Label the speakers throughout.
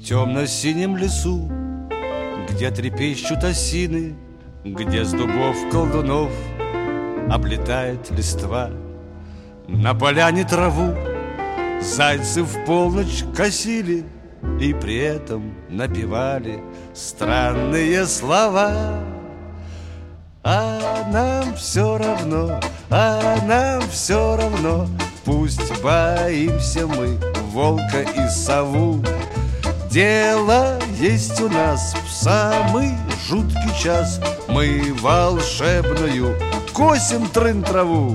Speaker 1: темно-синем лесу, где трепещут осины, где с дубов колдунов облетает листва. На поляне траву зайцы в полночь косили и при этом напевали странные слова. А нам все равно, а нам все равно, пусть боимся мы волка и сову. Дело есть у нас в самый жуткий час, мы волшебную косим трын-траву.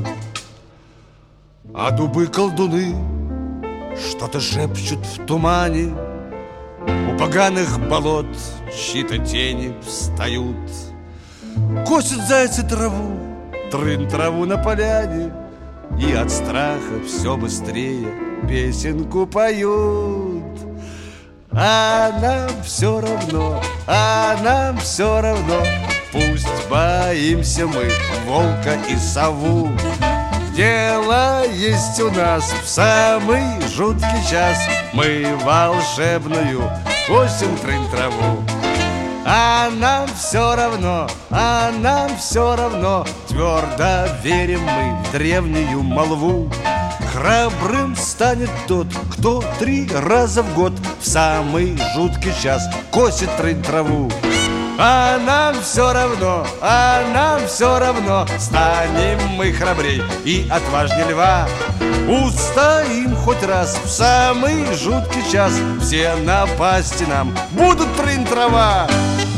Speaker 1: А дубы-колдуны что-то шепчут в тумане, у поганых болот чьи-то тени встают. Косят зайцы траву, трын-траву на поляне, и от страха все быстрее песенку поют. А нам все равно, а нам все равно, пусть боимся мы волка и сову. Дело есть у нас в самый жуткий час, мы волшебную косим трын-траву. А нам все равно, а нам все равно, твердо верим мы в древнюю молву. Храбрым станет тот, кто 3 раза в год в самый жуткий час косит трын-траву. А нам все равно, а нам все равно, станем мы храбрей и отважней льва. Устоим хоть раз в самый жуткий час, все напасти нам будут трын-трава.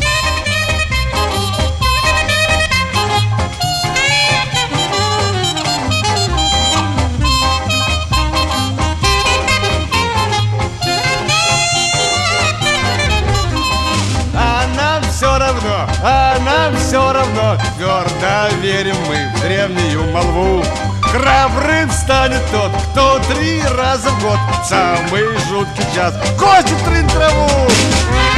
Speaker 1: А нам все равно, твердо верим мы в древнюю молву. Храбрым станет тот, кто 3 раза в год в самый жуткий час косит трын-траву.